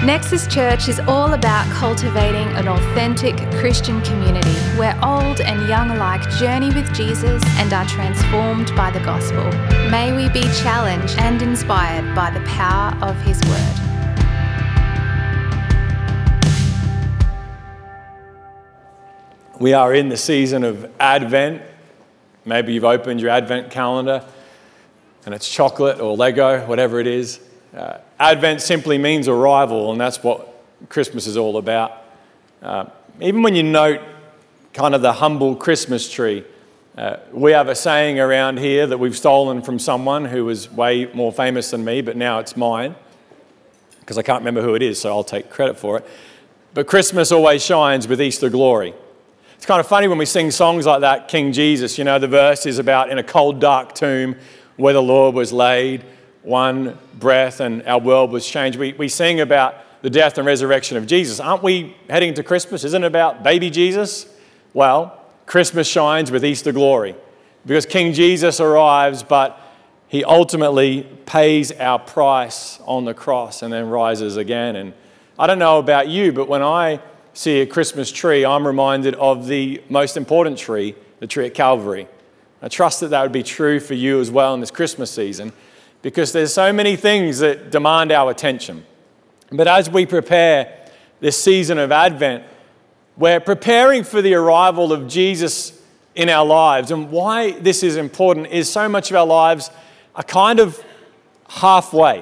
Nexus Church is all about cultivating an authentic Christian community where old and young alike journey with Jesus and are transformed by the gospel. May we be challenged and inspired by the power of His Word. We are in the season of Advent. Maybe you've opened your Advent calendar and it's chocolate or Lego, whatever it is. Advent simply means arrival, and that's what Christmas is all about. Even when you note kind of the humble Christmas tree, we have a saying around here that we've stolen from someone who was way more famous than me, but now it's mine, because I can't remember who it is, so I'll take credit for it. But Christmas always shines with Easter glory. It's kind of funny when we sing songs like that, King Jesus, you know, the verse is about in a cold, dark tomb where the Lord was laid, one breath and our world was changed. We sing about the death and resurrection of Jesus. Aren't we heading to Christmas? Isn't it about baby Jesus? Well, Christmas shines with Easter glory because King Jesus arrives, but he ultimately pays our price on the cross and then rises again. And I don't know about you, but when I see a Christmas tree, I'm reminded of the most important tree, the tree at Calvary. I trust that would be true for you as well in this Christmas season, because there's so many things that demand our attention. But as we prepare this season of Advent, we're preparing for the arrival of Jesus in our lives. And why this is important is so much of our lives are kind of halfway.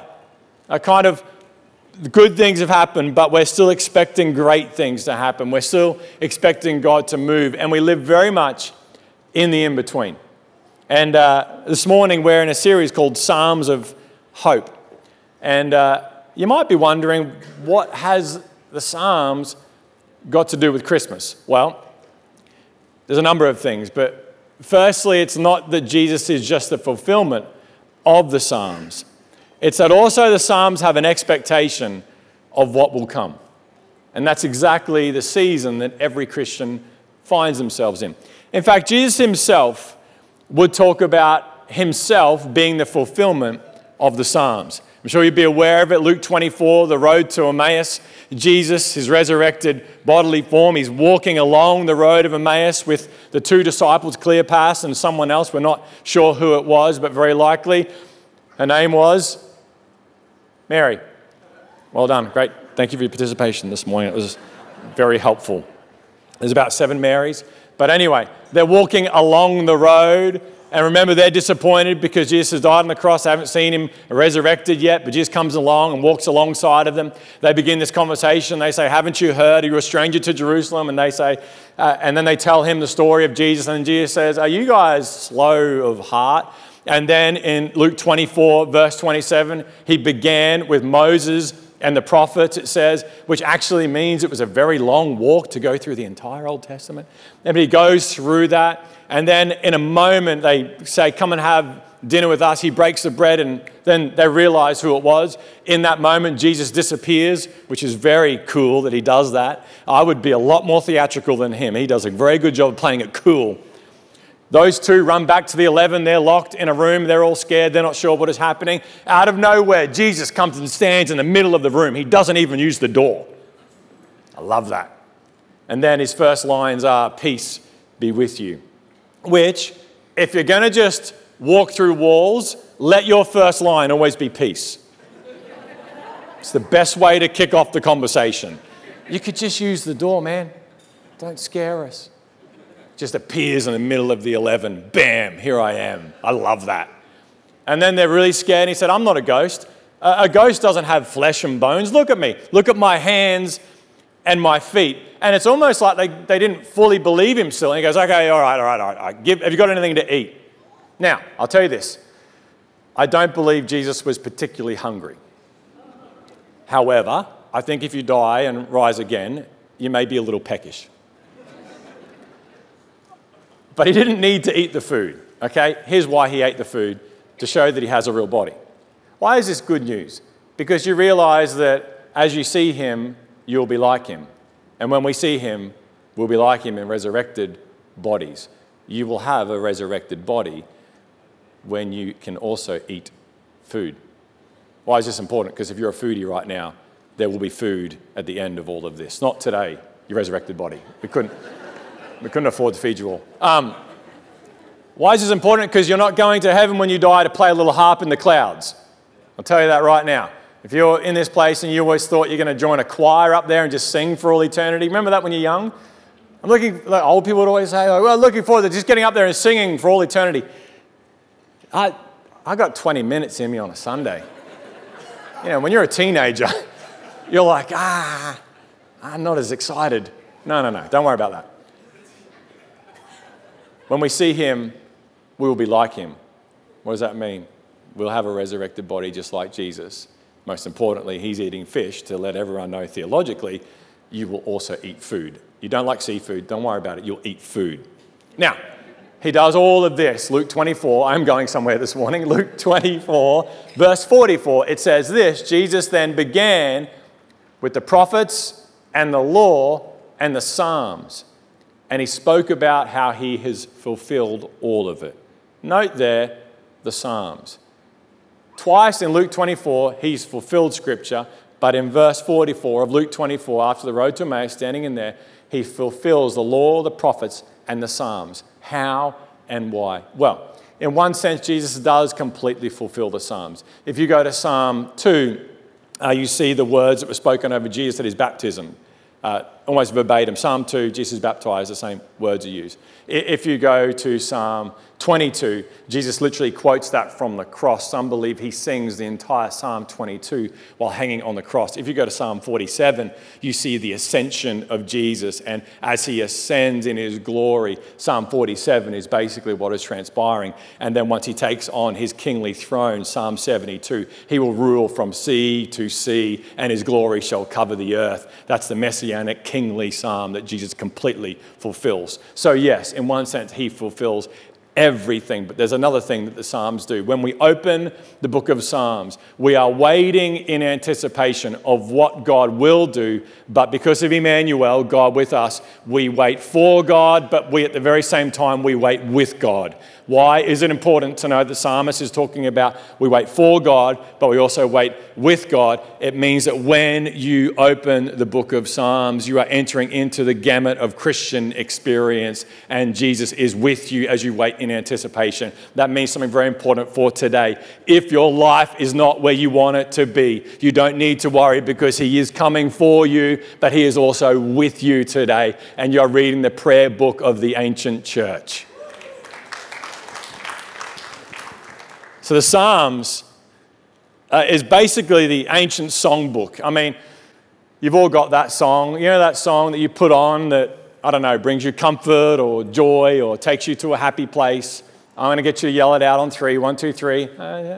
Good things have happened, but we're still expecting great things to happen. We're still expecting God to move, and we live very much in the in-between. And this morning we're in a series called Psalms of Hope. And you might be wondering, what has the Psalms got to do with Christmas? Well, there's a number of things. But firstly, it's not that Jesus is just the fulfillment of the Psalms. It's that also the Psalms have an expectation of what will come. And that's exactly the season that every Christian finds themselves in. In fact, Jesus himself would talk about himself being the fulfillment of the Psalms. I'm sure you'd be aware of it. Luke 24, the road to Emmaus. Jesus, his resurrected bodily form, he's walking along the road of Emmaus with the two disciples, Cleopas and someone else. We're not sure who it was, but very likely her name was Mary. Well done. Great. Thank you for your participation this morning. It was very helpful. There's about 7 Marys. But anyway, they're walking along the road, and remember, they're disappointed because Jesus has died on the cross. They haven't seen him resurrected yet, but Jesus comes along and walks alongside of them. They begin this conversation. They say, "Haven't you heard? Are you a stranger to Jerusalem?" And they say, and then they tell him the story of Jesus, and Jesus says, "Are you guys slow of heart?" And then in Luke 24, verse 27, he began with Moses and the prophets, it says, which actually means it was a very long walk to go through the entire Old Testament. And he goes through that, and then in a moment they say, "Come and have dinner with us." He breaks the bread, and then they realize who it was. In that moment, Jesus disappears, which is very cool that he does that. I would be a lot more theatrical than him. He does a very good job of playing it cool. Those two run back to the 11. They're locked in a room. They're all scared. They're not sure what is happening. Out of nowhere, Jesus comes and stands in the middle of the room. He doesn't even use the door. I love that. And then his first lines are, "Peace be with you." Which, if you're going to just walk through walls, let your first line always be peace. It's the best way to kick off the conversation. You could just use the door, man. Don't scare us. Just appears in the middle of the 11. Bam, here I am. I love that. And then they're really scared. And he said, "I'm not a ghost. A ghost doesn't have flesh and bones. Look at me. Look at my hands and my feet." And it's almost like they didn't fully believe him still. And he goes, "Okay, all right. Have you got anything to eat?" Now, I'll tell you this. I don't believe Jesus was particularly hungry. However, I think if you die and rise again, you may be a little peckish. But he didn't need to eat the food, okay? Here's why he ate the food, to show that he has a real body. Why is this good news? Because you realize that as you see him, you'll be like him. And when we see him, we'll be like him in resurrected bodies. You will have a resurrected body when you can also eat food. Why is this important? Because if you're a foodie right now, there will be food at the end of all of this. Not today, your resurrected body. We couldn't afford to feed you all. Why is this important? Because you're not going to heaven when you die to play a little harp in the clouds. I'll tell you that right now. If you're in this place and you always thought you're going to join a choir up there and just sing for all eternity, remember that when you're young? Like old people would always say, well, looking forward to just getting up there and singing for all eternity. I got 20 minutes in me on a Sunday. When you're a teenager, you're like, I'm not as excited. No, don't worry about that. When we see him, we will be like him. What does that mean? We'll have a resurrected body just like Jesus. Most importantly, he's eating fish to let everyone know theologically, you will also eat food. You don't like seafood, don't worry about it, you'll eat food. Now, he does all of this. Luke 24, I'm going somewhere this morning. Luke 24, verse 44, it says this, Jesus then began with the prophets and the law and the Psalms. And he spoke about how he has fulfilled all of it. Note there, the Psalms. Twice in Luke 24, he's fulfilled Scripture, but in verse 44 of Luke 24, after the road to Emmaus, standing in there, he fulfills the law, the prophets, and the Psalms. How and why? Well, in one sense, Jesus does completely fulfill the Psalms. If you go to Psalm 2, you see the words that were spoken over Jesus at his baptism. Almost verbatim. Psalm 2, Jesus is baptized, the same words are used. If you go to Psalm 22, Jesus literally quotes that from the cross. Some believe he sings the entire Psalm 22 while hanging on the cross. If you go to Psalm 47, you see the ascension of Jesus, and as he ascends in his glory, Psalm 47 is basically what is transpiring. And then once he takes on his kingly throne, Psalm 72, he will rule from sea to sea, and his glory shall cover the earth. That's the messianic kingly psalm that Jesus completely fulfills. So yes, in one sense, he fulfills everything. But there's another thing that the Psalms do. When we open the book of Psalms, we are waiting in anticipation of what God will do. But because of Emmanuel, God with us, we wait for God, but we at the very same time, we wait with God. Why is it important to know the psalmist is talking about we wait for God, but we also wait with God? It means that when you open the book of Psalms, you are entering into the gamut of Christian experience, and Jesus is with you as you wait in anticipation. That means something very important for today. If your life is not where you want it to be, you don't need to worry, because he is coming for you, but he is also with you today, and you're reading the prayer book of the ancient church. So the Psalms is basically the ancient songbook. I mean, you've all got that song. You know that song that you put on that, I don't know, brings you comfort or joy or takes you to a happy place? I'm going to get you to yell it out on 3. 1, 2, 3. Yeah.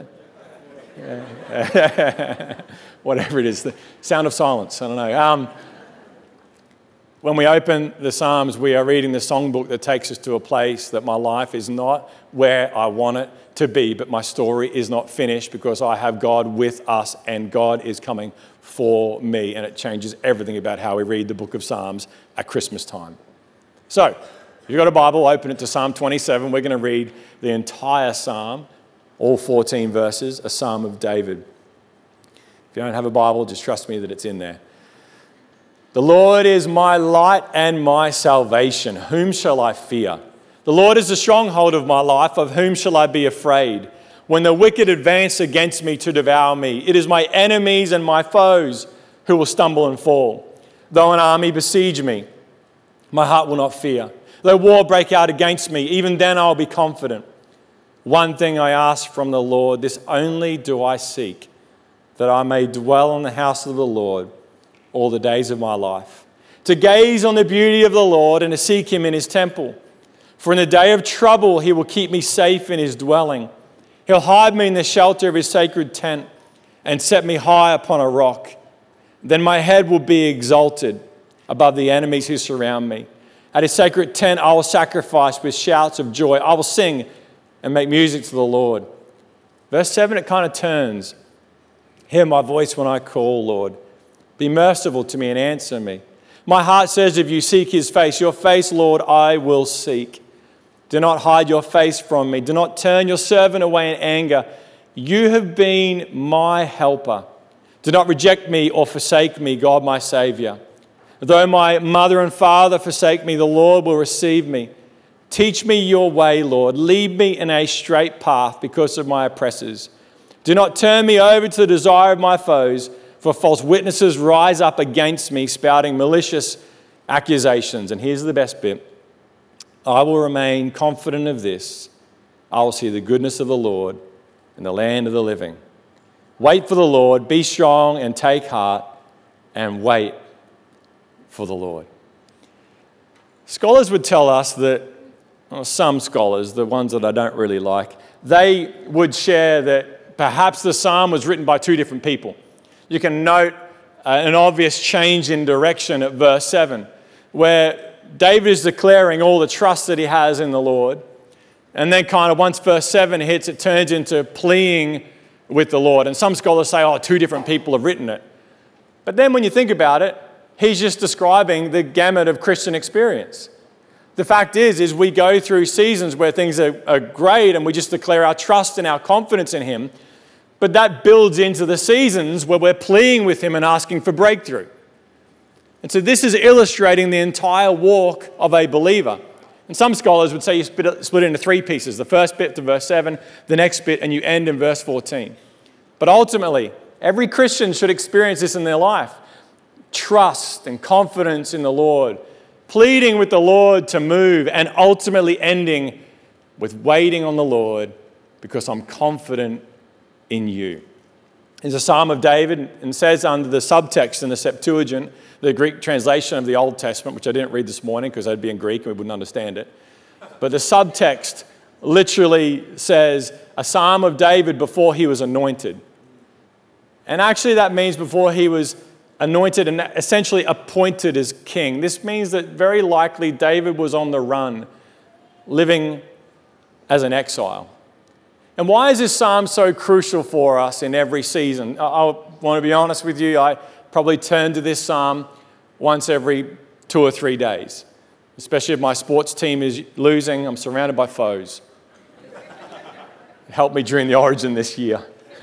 Whatever it is. The sound of silence. I don't know. When we open the Psalms, we are reading the songbook that takes us to a place that my life is not where I want it to be, but my story is not finished because I have God with us and God is coming for me, and it changes everything about how we read the book of Psalms at Christmas time. So, if you've got a Bible, open it to Psalm 27. We're going to read the entire Psalm, all 14 verses, a Psalm of David. If you don't have a Bible, just trust me that it's in there. The Lord is my light and my salvation. Whom shall I fear? The Lord is the stronghold of my life. Of whom shall I be afraid? When the wicked advance against me to devour me, it is my enemies and my foes who will stumble and fall. Though an army besiege me, my heart will not fear. Though war break out against me, even then I will be confident. One thing I ask from the Lord, this only do I seek, that I may dwell in the house of the Lord all the days of my life, to gaze on the beauty of the Lord and to seek him in his temple. For in the day of trouble, he will keep me safe in his dwelling. He'll hide me in the shelter of his sacred tent and set me high upon a rock. Then my head will be exalted above the enemies who surround me. At his sacred tent, I will sacrifice with shouts of joy. I will sing and make music to the Lord. Verse 7, it kind of turns. Hear my voice when I call, Lord. Be merciful to me and answer me. My heart says, if you seek his face, your face, Lord, I will seek. Do not hide your face from me. Do not turn your servant away in anger. You have been my helper. Do not reject me or forsake me, God my Saviour. Though my mother and father forsake me, the Lord will receive me. Teach me your way, Lord. Lead me in a straight path because of my oppressors. Do not turn me over to the desire of my foes, for false witnesses rise up against me, spouting malicious accusations. And here's the best bit. I will remain confident of this. I will see the goodness of the Lord in the land of the living. Wait for the Lord, be strong and take heart, and wait for the Lord. Scholars would tell us that, some scholars, the ones that I don't really like, they would share that perhaps the psalm was written by two different people. You can note an obvious change in direction at verse 7, where David is declaring all the trust that he has in the Lord. And then kind of once verse 7 hits, it turns into pleading with the Lord. And some scholars say, two different people have written it. But then when you think about it, he's just describing the gamut of Christian experience. The fact is we go through seasons where things are great and we just declare our trust and our confidence in him. But that builds into the seasons where we're pleading with him and asking for breakthrough. And so this is illustrating the entire walk of a believer. And some scholars would say you split it into three pieces. The first bit to verse 7, the next bit, and you end in verse 14. But ultimately, every Christian should experience this in their life. Trust and confidence in the Lord, pleading with the Lord to move, and ultimately ending with waiting on the Lord because I'm confident in you. It's a psalm of David and says under the subtext in the Septuagint, the Greek translation of the Old Testament, which I didn't read this morning because it'd be in Greek and we wouldn't understand it. But the subtext literally says a psalm of David before he was anointed. And actually that means before he was anointed and essentially appointed as king. This means that very likely David was on the run, living as an exile. And why is this psalm so crucial for us in every season? I want to be honest with you, I probably turn to this psalm once every 2 or 3 days. Especially if my sports team is losing, I'm surrounded by foes. It helped me during the Origin this year.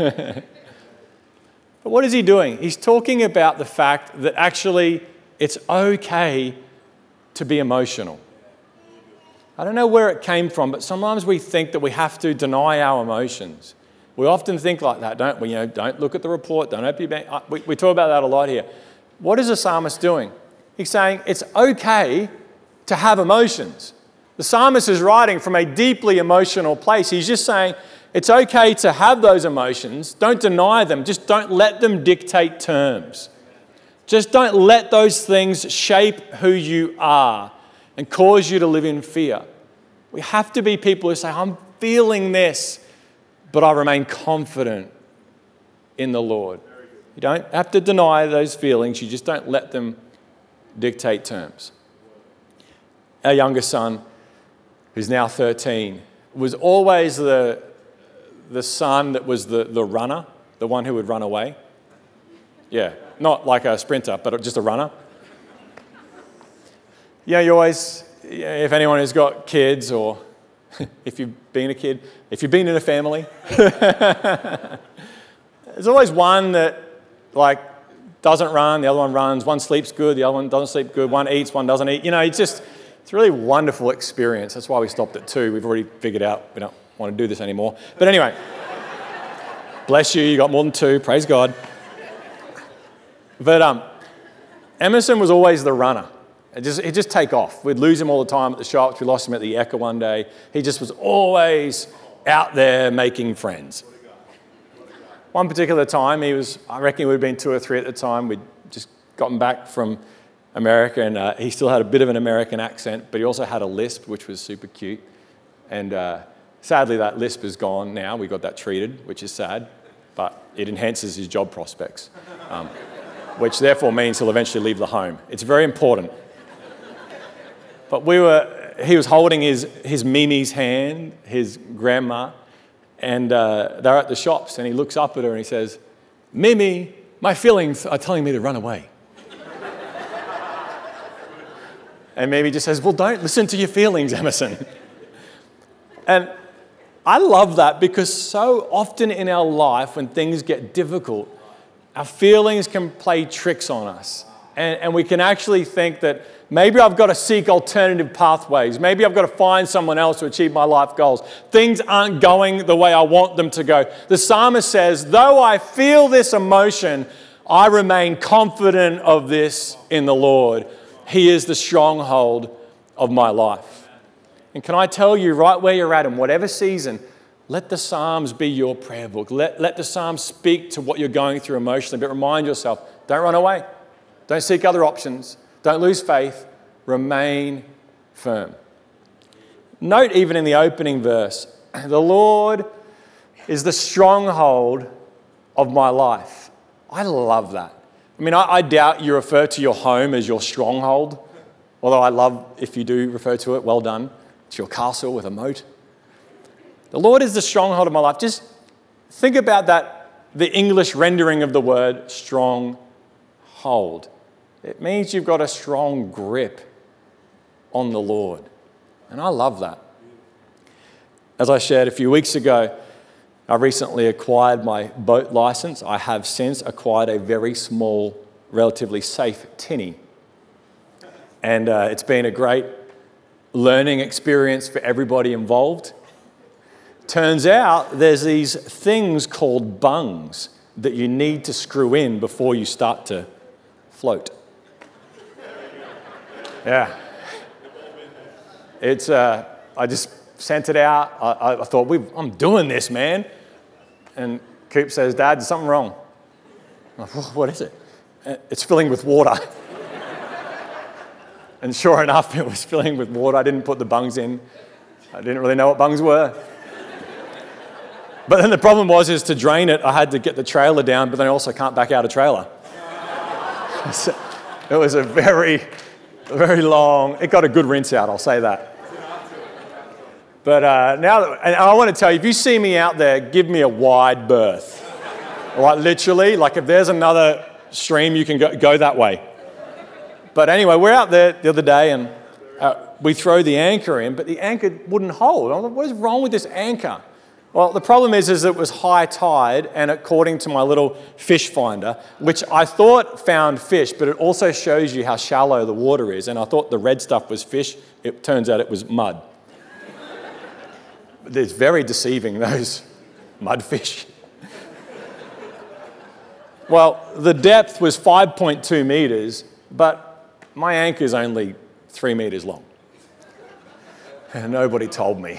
But what is he doing? He's talking about the fact that actually it's okay to be emotional. I don't know where it came from, but sometimes we think that we have to deny our emotions. We often think like that, don't we? Don't look at the report, don't open your bank. We talk about that a lot here. What is the psalmist doing? He's saying it's okay to have emotions. The psalmist is writing from a deeply emotional place. He's just saying it's okay to have those emotions. Don't deny them. Just don't let them dictate terms. Just don't let those things shape who you are and cause you to live in fear. We have to be people who say, I'm feeling this, but I remain confident in the Lord. You don't have to deny those feelings. You just don't let them dictate terms. Our youngest son, who's now 13, was always the son that was the runner, the one who would run away. Yeah, not like a sprinter, but just a runner. You always, if anyone has got kids or if you've been a kid, if you've been in a family, there's always one that doesn't run, the other one runs, one sleeps good, the other one doesn't sleep good, one eats, one doesn't eat. It's a really wonderful experience. That's why we stopped at 2. We've already figured out we don't want to do this anymore. But anyway, bless you got more than 2, praise God. But Emerson was always the runner. He'd just take off. We'd lose him all the time at the shops. We lost him at the Ekka one day. He just was always out there making friends. One particular time, I reckon he would have been 2 or 3 at the time. We'd just gotten back from America, and he still had a bit of an American accent, but he also had a lisp, which was super cute. And sadly, that lisp is gone now. We got that treated, which is sad, but it enhances his job prospects, which therefore means he'll eventually leave the home. It's very important. But he was holding his Mimi's hand, his grandma, and they're at the shops, and he looks up at her and he says, Mimi, my feelings are telling me to run away. And Mimi just says, well, don't listen to your feelings, Emerson. And I love that because so often in our life when things get difficult, Our feelings can play tricks on us. And we can actually think that maybe I've got to seek alternative pathways. Maybe I've got to find someone else to achieve my life goals. Things aren't going the way I want them to go. The psalmist says, though I feel this emotion, I remain confident of this in the Lord. He is the stronghold of my life. And can I tell you, right where you're at in whatever season, let the Psalms be your prayer book. Let the Psalms speak to what you're going through emotionally, but remind yourself, don't run away. Don't seek other options. Don't lose faith. Remain firm. Note even in the opening verse, the Lord is the stronghold of my life. I love that. I mean, I doubt you refer to your home as your stronghold, although I love if you do refer to it, well done. It's your castle with a moat. The Lord is the stronghold of my life. Just think about that, the English rendering of the word stronghold. It means you've got a strong grip on the Lord. And I love that. As I shared a few weeks ago, I recently acquired my boat license. I have since acquired a very small, relatively safe tinny. And it's been a great learning experience for everybody involved. Turns out there's these things called bungs that you need to screw in before you start to float. Yeah. It's, I just sent it out. I thought, I'm doing this, man. And Coop says, Dad, there's something wrong. I'm like, what is it? It's filling with water. And sure enough, it was filling with water. I didn't put the bungs in. I didn't really know what bungs were. But then the problem is to drain it, I had to get the trailer down, but then I also can't back out a trailer. So it was a very long, it got a good rinse out, I'll say that. But now, and I want to tell you, if you see me out there, give me a wide berth. Like literally, like if there's another stream, you can go that way. But anyway, we're out there the other day and we throw the anchor in, but the anchor wouldn't hold. I'm like, what is wrong with this anchor? Well, the problem is it was high tide, and according to my little fish finder, which I thought found fish, but it also shows you how shallow the water is, and I thought the red stuff was fish. It turns out it was mud. It's very deceiving, those mudfish. Well, the depth was 5.2 meters, but my anchor is only 3 meters long. And nobody told me.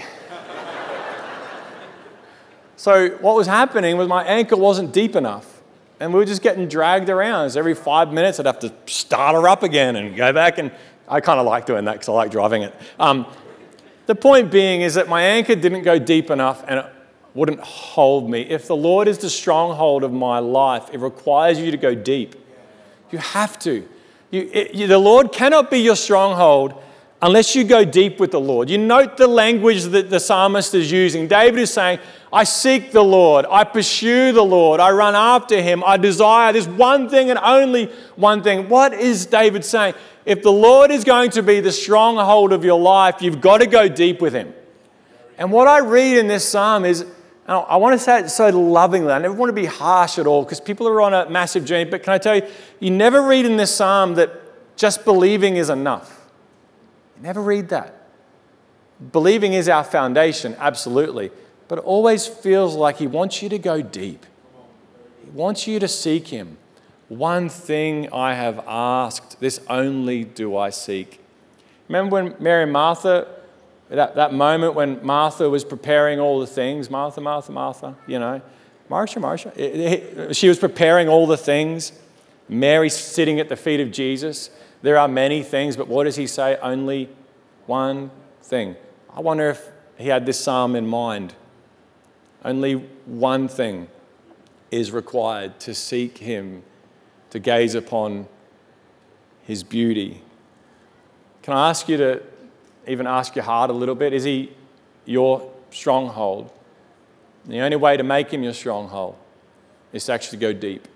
So what was happening was my anchor wasn't deep enough, and we were just getting dragged around. So every 5 minutes, I'd have to start her up again and go back, and I kind of like doing that because I like driving it. The point being is that my anchor didn't go deep enough, and it wouldn't hold me. If the Lord is the stronghold of my life, it requires you to go deep. You have to. The Lord cannot be your stronghold unless you go deep with the Lord. You note the language that the psalmist is using. David is saying, I seek the Lord, I pursue the Lord, I run after him, I desire this one thing and only one thing. What is David saying? If the Lord is going to be the stronghold of your life, you've got to go deep with him. And what I read in this psalm is, I want to say it so lovingly, I never want to be harsh at all because people are on a massive journey, but can I tell you, you never read in this psalm that just believing is enough. You never read that. Believing is our foundation, absolutely. But it always feels like he wants you to go deep. He wants you to seek him. One thing I have asked, this only do I seek. Remember when Mary and Martha, that moment when Martha was preparing all the things, Martha, you know, Marcia. She was preparing all the things. Mary's sitting at the feet of Jesus. There are many things, but what does he say? Only one thing. I wonder if he had this psalm in mind. Only one thing is required: to seek him, to gaze upon his beauty. Can I ask you to even ask your heart a little bit? Is he your stronghold? The only way to make him your stronghold is to actually go deep.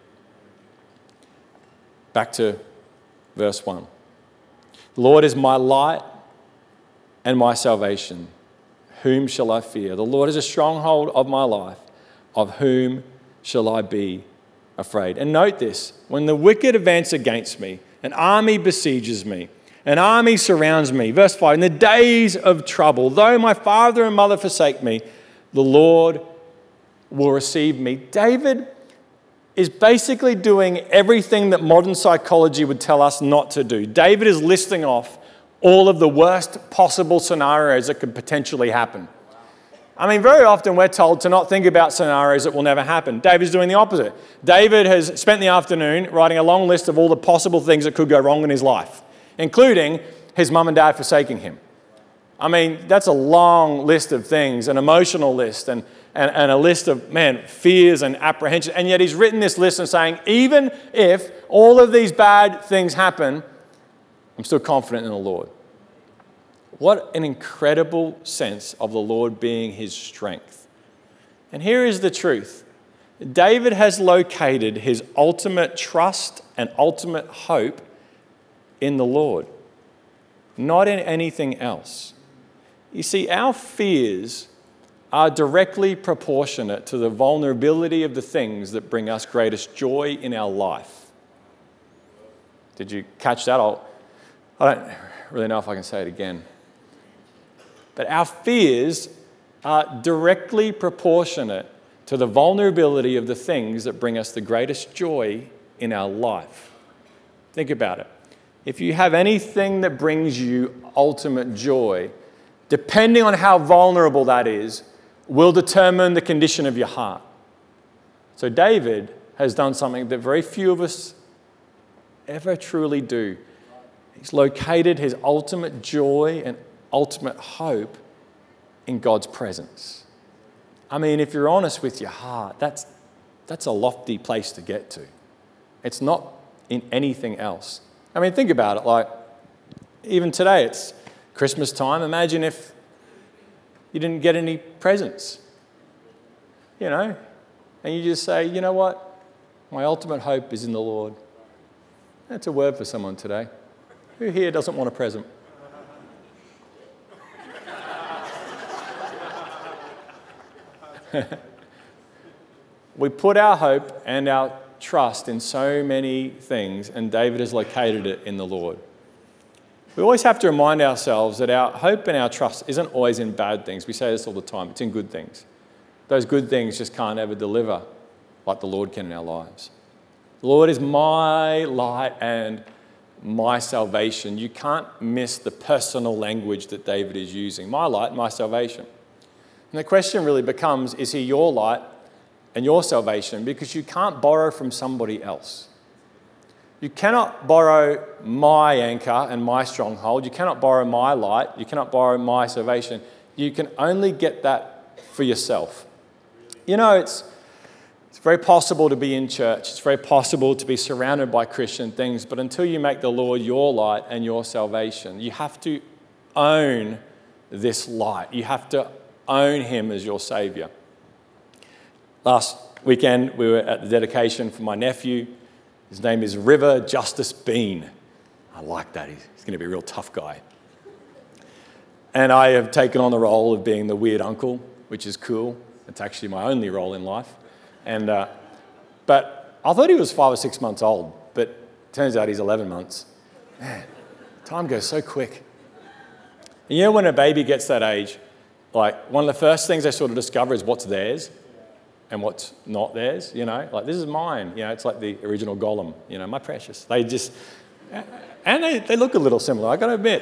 Back to verse 1. The Lord is my light and my salvation. Whom shall I fear? The Lord is a stronghold of my life. Of whom shall I be afraid. And note this, when the wicked advance against me, an army besieges me, an army surrounds me. Verse 5, in the days of trouble, though my father and mother forsake me, the Lord will receive me. David is basically doing everything that modern psychology would tell us not to do. David is listing off all of the worst possible scenarios that could potentially happen. I mean, very often we're told to not think about scenarios that will never happen. David's doing the opposite. David has spent the afternoon writing a long list of all the possible things that could go wrong in his life, including his mum and dad forsaking him. I mean, that's a long list of things, an emotional list and a list of, fears and apprehension. And yet he's written this list and saying, even if all of these bad things happen, I'm still confident in the Lord. What an incredible sense of the Lord being his strength. And here is the truth. David has located his ultimate trust and ultimate hope in the Lord, not in anything else. You see, our fears are directly proportionate to the vulnerability of the things that bring us greatest joy in our life. Did you catch that? I don't really know if I can say it again. But our fears are directly proportionate to the vulnerability of the things that bring us the greatest joy in our life. Think about it. If you have anything that brings you ultimate joy, depending on how vulnerable that is, will determine the condition of your heart. So David has done something that very few of us ever truly do. He's located his ultimate joy and ultimate hope in God's presence. I mean, if you're honest with your heart, that's a lofty place to get to. It's not in anything else. I mean, think about it. Like, even today, it's Christmas time. Imagine if you didn't get any presents, and you just say, you know what? My ultimate hope is in the Lord. That's a word for someone today. Who here doesn't want a present? We put our hope and our trust in so many things, and David has located it in the Lord. We always have to remind ourselves that our hope and our trust isn't always in bad things. We say this all the time. It's in good things. Those good things just can't ever deliver like the Lord can in our lives. The Lord is my light and my salvation. You can't miss the personal language that David is using. My light, my salvation. And the question really becomes, is he your light and your salvation? Because you can't borrow from somebody else. You cannot borrow my anchor and my stronghold. You cannot borrow my light. You cannot borrow my salvation. You can only get that for yourself. It's very possible to be in church. It's very possible to be surrounded by Christian things. But until you make the Lord your light and your salvation, you have to own this light. You have to own him as your Saviour. Last weekend, we were at the dedication for my nephew. His name is River Justice Bean. I like that. He's going to be a real tough guy. And I have taken on the role of being the weird uncle, which is cool. It's actually my only role in life. But I thought he was 5 or 6 months old, but it turns out he's 11 months. Man, time goes so quick. And when a baby gets that age, like one of the first things they sort of discover is what's theirs and what's not theirs, like this is mine. It's like the original Gollum, my precious. They just, and they look a little similar, I got to admit.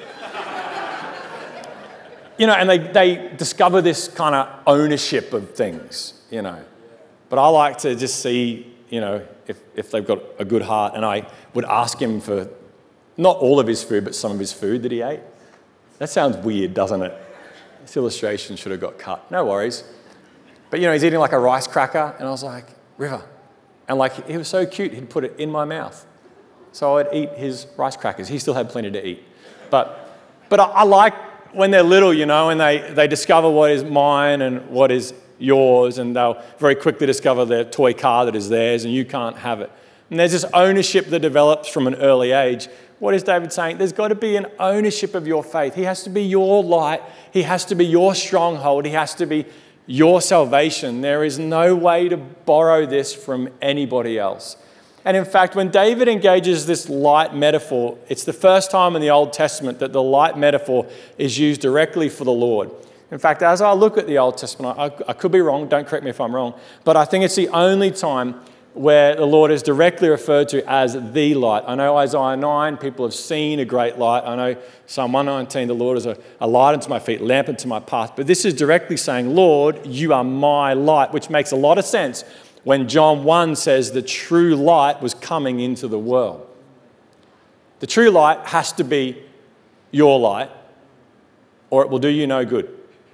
And they discover this kind of ownership of things, But I like to just see, if they've got a good heart. And I would ask him for not all of his food, but some of his food that he ate. That sounds weird, doesn't it? This illustration should have got cut. No worries. But, he's eating like a rice cracker. And I was like, River. And he was so cute, he'd put it in my mouth. So I'd eat his rice crackers. He still had plenty to eat. But I like when they're little, and they discover what is mine and what is yours, and they'll very quickly discover their toy car that is theirs, and you can't have it. And there's this ownership that develops from an early age. What is David saying? There's got to be an ownership of your faith. He has to be your light. He has to be your stronghold. He has to be your salvation. There is no way to borrow this from anybody else. And in fact, when David engages this light metaphor, it's the first time in the Old Testament that the light metaphor is used directly for the Lord. In fact, as I look at the Old Testament, I could be wrong, don't correct me if I'm wrong, but I think it's the only time where the Lord is directly referred to as the light. I know Isaiah 9, people have seen a great light. I know Psalm 119, the Lord is a light unto my feet, lamp unto my path. But this is directly saying, Lord, you are my light, which makes a lot of sense when John 1 says the true light was coming into the world. The true light has to be your light, or it will do you no good.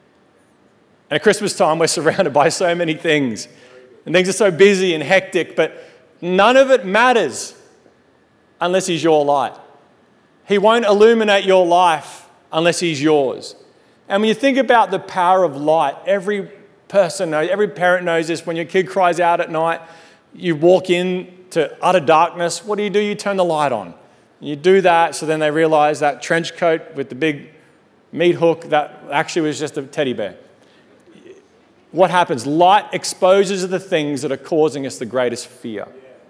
And at Christmas time, we're surrounded by so many things. And things are so busy and hectic, but none of it matters unless he's your light. He won't illuminate your life unless he's yours. And when you think about the power of light, every person knows, every parent knows this. When your kid cries out at night, you walk into utter darkness. What do? You turn the light on. You do that so then they realize that trench coat with the big meat hook, that actually was just a teddy bear. What happens? Light exposes the things that are causing us the greatest fear.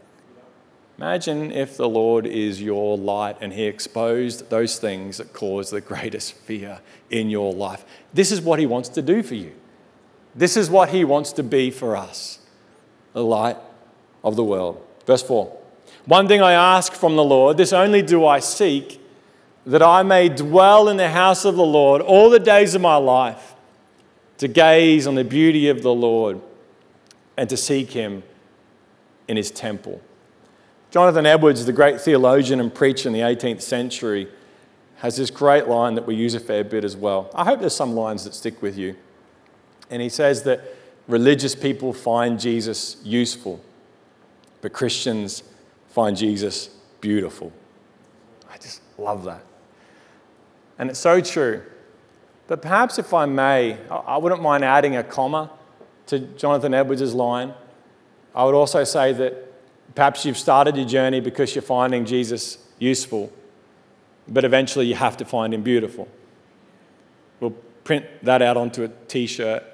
Imagine if the Lord is your light and he exposed those things that cause the greatest fear in your life. This is what he wants to do for you. This is what he wants to be for us, the light of the world. Verse 4. One thing I ask from the Lord, this only do I seek, that I may dwell in the house of the Lord all the days of my life, to gaze on the beauty of the Lord and to seek him in his temple. Jonathan Edwards, the great theologian and preacher in the 18th century, has this great line that we use a fair bit as well. I hope there's some lines that stick with you. And he says that religious people find Jesus useful, but Christians find Jesus beautiful. I just love that. And it's so true. But perhaps if I may, I wouldn't mind adding a comma to Jonathan Edwards' line. I would also say that perhaps you've started your journey because you're finding Jesus useful, but eventually you have to find him beautiful. We'll print that out onto a t-shirt.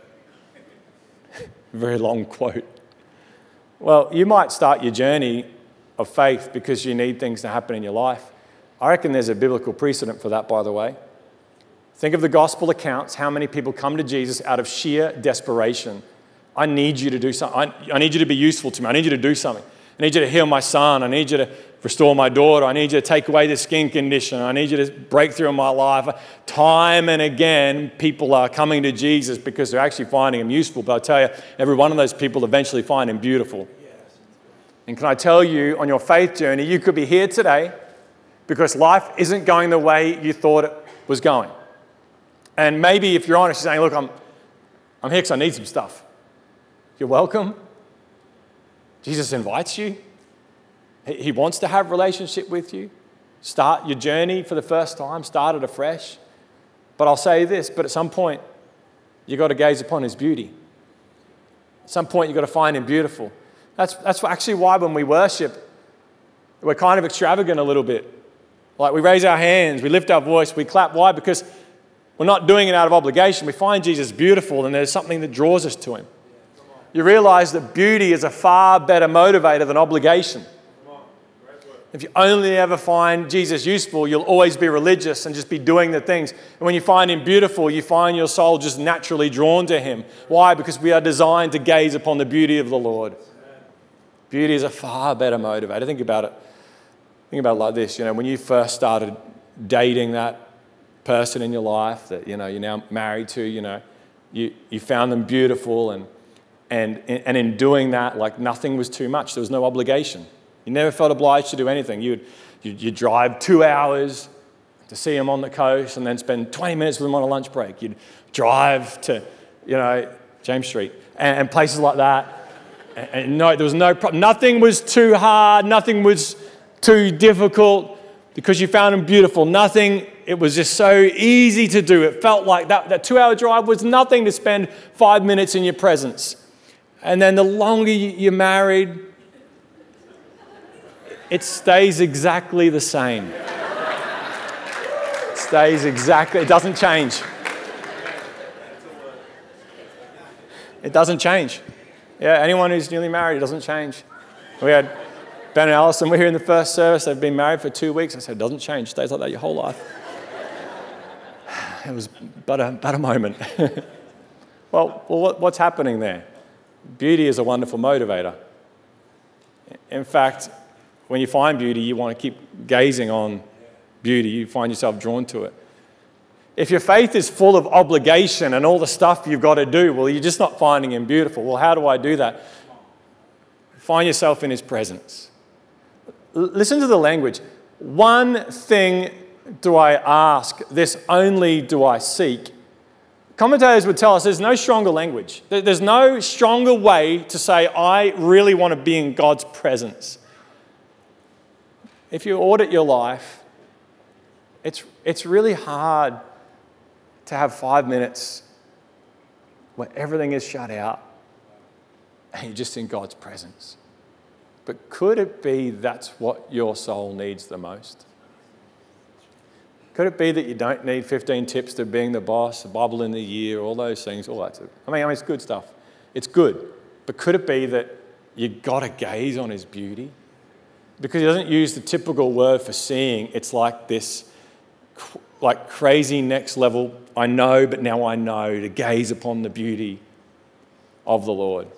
Very long quote. Well, you might start your journey of faith because you need things to happen in your life. I reckon there's a biblical precedent for that, by the way. Think of the gospel accounts, how many people come to Jesus out of sheer desperation. I need you to do something. I need you to be useful to me. I need you to do something. I need you to heal my son. I need you to restore my daughter. I need you to take away this skin condition. I need you to break through in my life. Time and again, people are coming to Jesus because they're actually finding him useful. But I tell you, every one of those people eventually find him beautiful. And can I tell you, on your faith journey, you could be here today because life isn't going the way you thought it was going. And maybe if you're honest, you're saying, look, I'm here because I need some stuff. You're welcome. Jesus invites you. He wants to have a relationship with you. Start your journey for the first time. Start it afresh. But I'll say this, but at some point, you've got to gaze upon his beauty. At some point, you've got to find him beautiful. That's actually why when we worship, we're kind of extravagant a little bit. Like we raise our hands, we lift our voice, we clap. Why? Because we're not doing it out of obligation. We find Jesus beautiful and there's something that draws us to him. You realize that beauty is a far better motivator than obligation. If you only ever find Jesus useful, you'll always be religious and just be doing the things. And when you find him beautiful, you find your soul just naturally drawn to him. Why? Because we are designed to gaze upon the beauty of the Lord. Beauty is a far better motivator. Think about it. Think about it like this. When you first started dating that person in your life that you're now married to, you found them beautiful, and in doing that, like nothing was too much. There was no obligation. You never felt obliged to do anything. You'd drive 2 hours to see them on the coast, and then spend 20 minutes with them on a lunch break. You'd drive to James Street and places like that. And no, there was no problem. Nothing was too hard. Nothing was too difficult because you found them beautiful. It was just so easy to do. It felt like that 2-hour drive was nothing to spend 5 minutes in your presence. And then the longer you're married, it stays exactly the same. It doesn't change. It doesn't change. Yeah, anyone who's newly married, it doesn't change. We had Ben and Alison were here in the first service. They've been married for 2 weeks. I said, it doesn't change. It stays like that your whole life. It was but a moment. Well, what's happening there? Beauty is a wonderful motivator. In fact, when you find beauty, you want to keep gazing on beauty. You find yourself drawn to it. If your faith is full of obligation and all the stuff you've got to do, well, you're just not finding him beautiful. Well, how do I do that? Find yourself in his presence. Listen to the language. One thing do I ask, this only do I seek. Commentators would tell us there's no stronger language. There's no stronger way to say, I really want to be in God's presence. If you audit your life, it's really hard to have 5 minutes where everything is shut out and you're just in God's presence. But could it be that's what your soul needs the most? Could it be that you don't need 15 tips to being the boss, the Bible in the year, all those things, all that? I mean, it's good stuff. It's good. But could it be that you've got to gaze on his beauty? Because he doesn't use the typical word for seeing. It's like this, like crazy next level, I know, but now I know, to gaze upon the beauty of the Lord.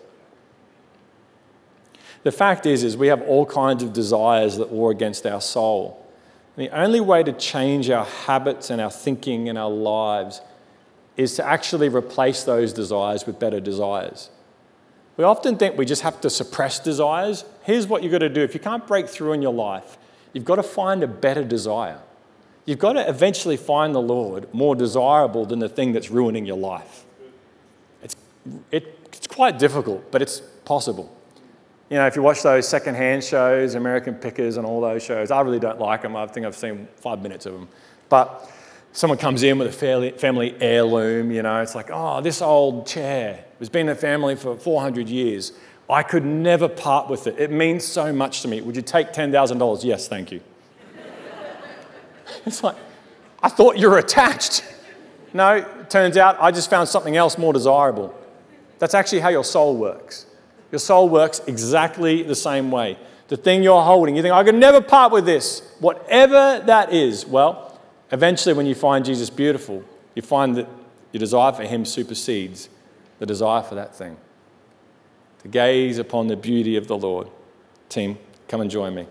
The fact is we have all kinds of desires that war against our soul. And the only way to change our habits and our thinking and our lives is to actually replace those desires with better desires. We often think we just have to suppress desires. Here's what you've got to do. If you can't break through in your life, you've got to find a better desire. You've got to eventually find the Lord more desirable than the thing that's ruining your life. It's quite difficult, but it's possible. You know, if you watch those secondhand shows, American Pickers and all those shows, I really don't like them. I think I've seen 5 minutes of them. But someone comes in with a family heirloom, you know, it's like, oh, this old chair has been in the family for 400 years. I could never part with it. It means so much to me. Would you take $10,000? Yes, thank you. It's like, I thought you were attached. No, it turns out I just found something else more desirable. That's actually how your soul works. Your soul works exactly the same way. The thing you're holding, you think, I could never part with this. Whatever that is, well, eventually when you find Jesus beautiful, you find that your desire for him supersedes the desire for that thing. To gaze upon the beauty of the Lord. Team, come and join me.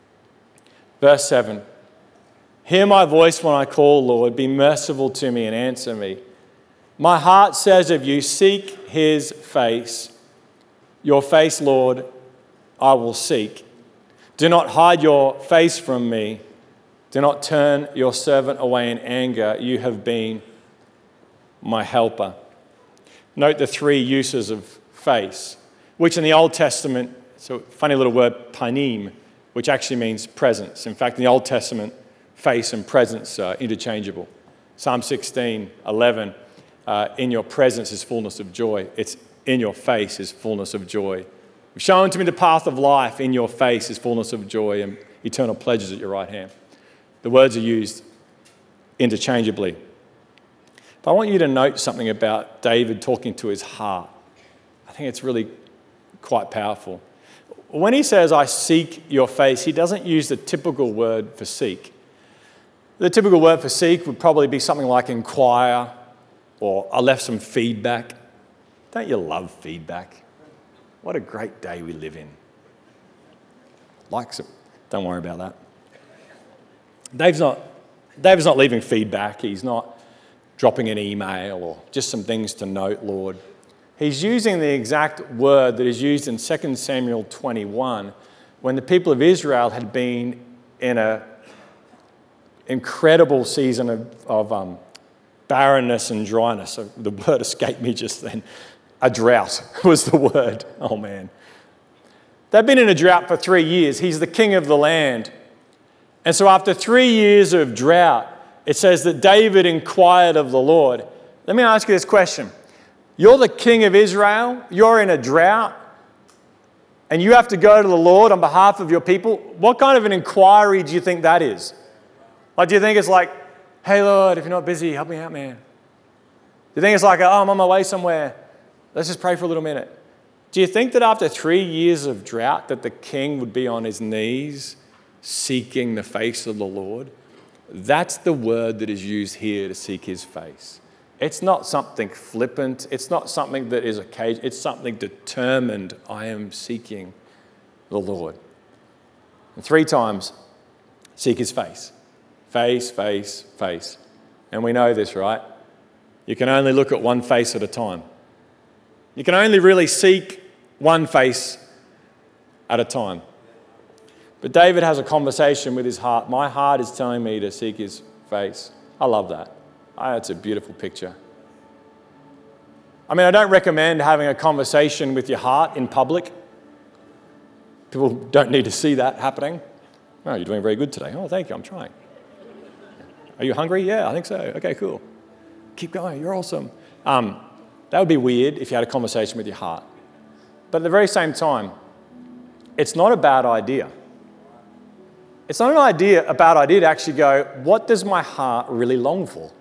Verse 7. Hear my voice when I call, Lord. Be merciful to me and answer me. My heart says of you, seek his face. Your face, Lord, I will seek. Do not hide your face from me. Do not turn your servant away in anger. You have been my helper. Note the three uses of face, which in the Old Testament, it's a funny little word, panim, which actually means presence. In fact, in the Old Testament, face and presence are interchangeable. Psalm 16:11, in your presence is fullness of joy. It's in your face is fullness of joy. You've shown to me the path of life. In your face is fullness of joy and eternal pleasures at your right hand. The words are used interchangeably. But I want you to note something about David talking to his heart. I think it's really quite powerful. When he says, I seek your face, he doesn't use the typical word for seek. The typical word for seek would probably be something like inquire or I left some feedback. Don't you love feedback? What a great day we live in. Likes it. Don't worry about that. David's not leaving feedback. He's not dropping an email or just some things to note, Lord. He's using the exact word that is used in 2 Samuel 21 when the people of Israel had been in an incredible season of barrenness and dryness. So the word escaped me just then. A drought was the word. Oh, man. They've been in a drought for 3 years. He's the king of the land. And so after 3 years of drought, it says that David inquired of the Lord. Let me ask you this question. You're the king of Israel. You're in a drought. And you have to go to the Lord on behalf of your people. What kind of an inquiry do you think that is? Like, do you think it's like, hey, Lord, if you're not busy, help me out, man? Do you think it's like, oh, I'm on my way somewhere. Let's just pray for a little minute. Do you think that after 3 years of drought that the king would be on his knees seeking the face of the Lord? That's the word that is used here to seek his face. It's not something flippant. It's not something that is occasional. It's something determined. I am seeking the Lord. And 3 times, seek his face. Face, face, face. And we know this, right? You can only look at one face at a time. You can only really seek one face at a time. But David has a conversation with his heart. My heart is telling me to seek his face. I love that. It's a beautiful picture. I mean, I don't recommend having a conversation with your heart in public. People don't need to see that happening. Oh, you're doing very good today. Oh, thank you, I'm trying. Are you hungry? Yeah, I think so. Okay, cool. Keep going, you're awesome. That would be weird if you had a conversation with your heart. But at the very same time, it's not a bad idea. It's not a bad idea to actually go, what does my heart really long for?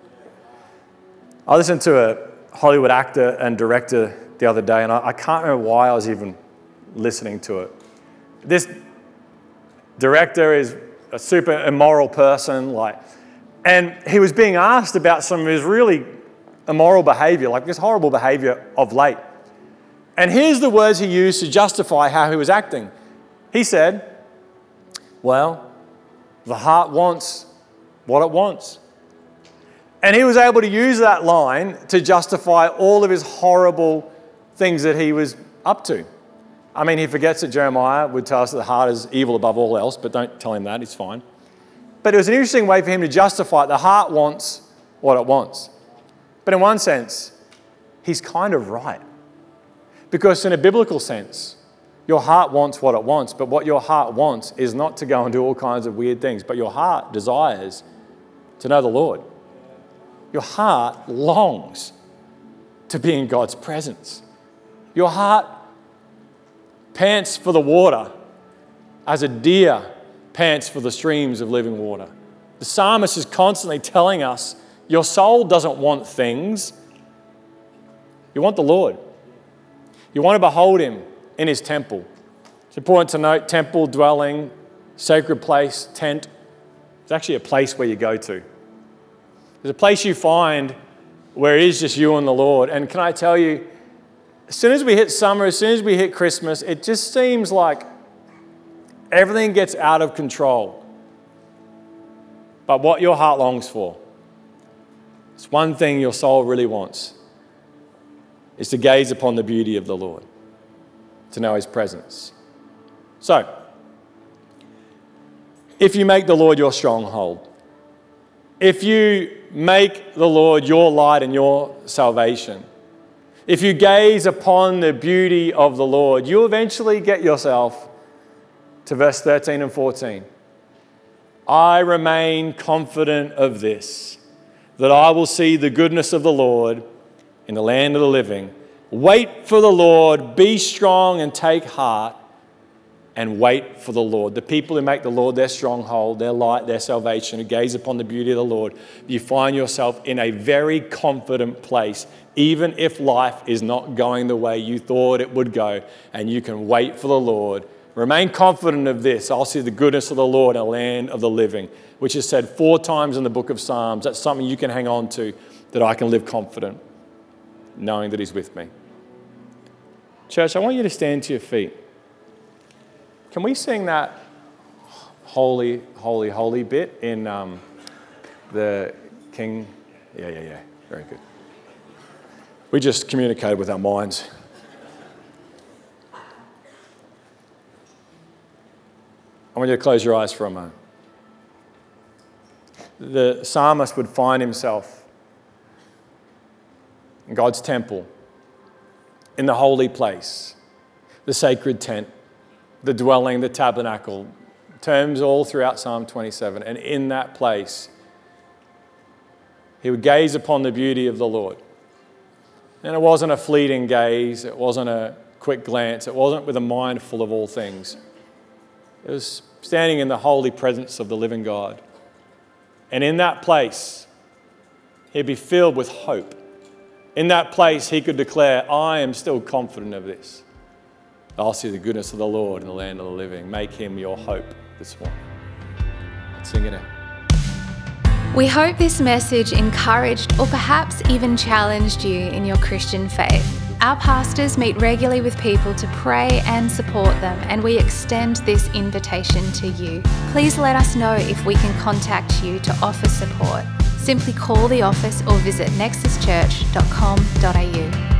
I listened to a Hollywood actor and director the other day, and I can't remember why I was even listening to it. This director is a super immoral person, and he was being asked about some of his really immoral behavior, like this horrible behavior of late. And here's the words he used to justify how he was acting. He said, well, the heart wants what it wants. And he was able to use that line to justify all of his horrible things that he was up to. I mean, he forgets that Jeremiah would tell us that the heart is evil above all else, but don't tell him that, it's fine. But it was an interesting way for him to justify it. The heart wants what it wants. But in one sense, he's kind of right. Because in a biblical sense, your heart wants what it wants, but what your heart wants is not to go and do all kinds of weird things, but your heart desires to know the Lord. Your heart longs to be in God's presence. Your heart pants for the water as a deer pants for the streams of living water. The psalmist is constantly telling us, your soul doesn't want things. You want the Lord. You want to behold him in his temple. It's important to note, temple, dwelling, sacred place, tent. It's actually a place where you go to. There's a place you find where it is just you and the Lord. And can I tell you, as soon as we hit summer, as soon as we hit Christmas, it just seems like everything gets out of control. But what your heart longs for, it's one thing your soul really wants, is to gaze upon the beauty of the Lord, to know his presence. So, if you make the Lord your stronghold, if you make the Lord your light and your salvation, if you gaze upon the beauty of the Lord, you eventually get yourself to verse 13 and 14. I remain confident of this, that I will see the goodness of the Lord in the land of the living. Wait for the Lord, be strong and take heart, and wait for the Lord. The people who make the Lord their stronghold, their light, their salvation, who gaze upon the beauty of the Lord, you find yourself in a very confident place, even if life is not going the way you thought it would go, and you can wait for the Lord. Remain confident of this. I'll see the goodness of the Lord in the land of the living, which is said 4 times in the book of Psalms. That's something you can hang on to, that I can live confident, knowing that he's with me. Church, I want you to stand to your feet. Can we sing that holy, holy, holy bit in the King? Yeah. Very good. We just communicated with our minds. I want you to close your eyes for a moment. The psalmist would find himself in God's temple, in the holy place, the sacred tent, the dwelling, the tabernacle, terms all throughout Psalm 27. And in that place, he would gaze upon the beauty of the Lord. And it wasn't a fleeting gaze. It wasn't a quick glance. It wasn't with a mind full of all things. It was standing in the holy presence of the living God. And in that place, he'd be filled with hope. in that place, he could declare, I am still confident of this. I'll see the goodness of the Lord in the land of the living. Make him your hope this morning. Let's sing it out. We hope this message encouraged or perhaps even challenged you in your Christian faith. Our pastors meet regularly with people to pray and support them, and we extend this invitation to you. Please let us know if we can contact you to offer support. Simply call the office or visit nexuschurch.com.au.